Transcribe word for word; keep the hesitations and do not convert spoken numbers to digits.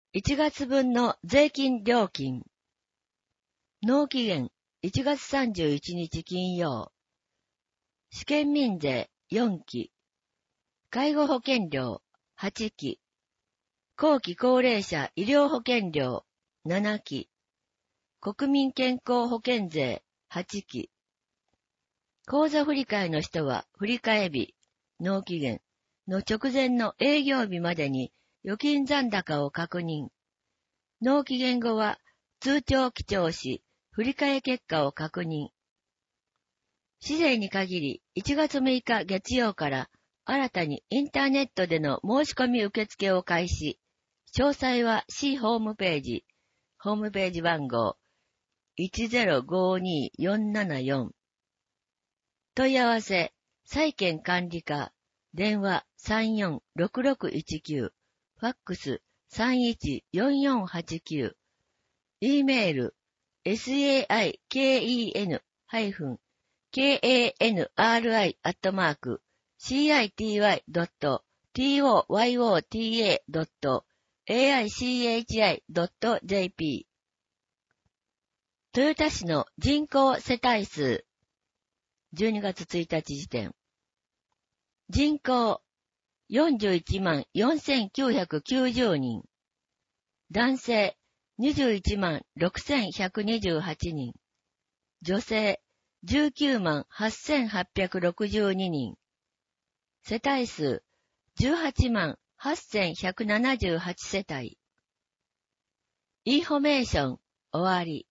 いちがつぶんの税金料金。納期限いちがつさんじゅういちにち金曜。試験民税よんき。介護保険料はちき。後期高齢者医療保険料ななき。国民健康保険税はちき。口座振替の人は振替日、納期限の直前の営業日までに預金残高を確認。納期限後は通帳記帳し、振替結果を確認。市税に限りいちがつむいか月曜から新たにインターネットでの申し込み受付を開始。詳細は市ホームページ、ホームページ番号 いちゼロごにーよんななよん。問い合わせ、債券管理課、電話 さんよんろくろくいちきゅう、ファックス さんいちよんよんはちきゅう、E メール、サイケン ケーエーエヌアールアイ アットマーク、シーアイティーワイ ドット トヨタ ドット エーアイシーエイチアイ ドット ジェーピー。豊田市の人口世帯数、じゅうにがつついたち時点。人口、よんじゅういちまんよんせんきゅうひゃくきゅうじゅうにん。男性、にじゅういちまんろくせんひゃくにじゅうはちにん。女性、じゅうきゅうまんはっせんはっぴゃくろくじゅうににん。世帯数、じゅうはちまんはっせんひゃくななじゅうはちせたい。インフォメーション、終わり。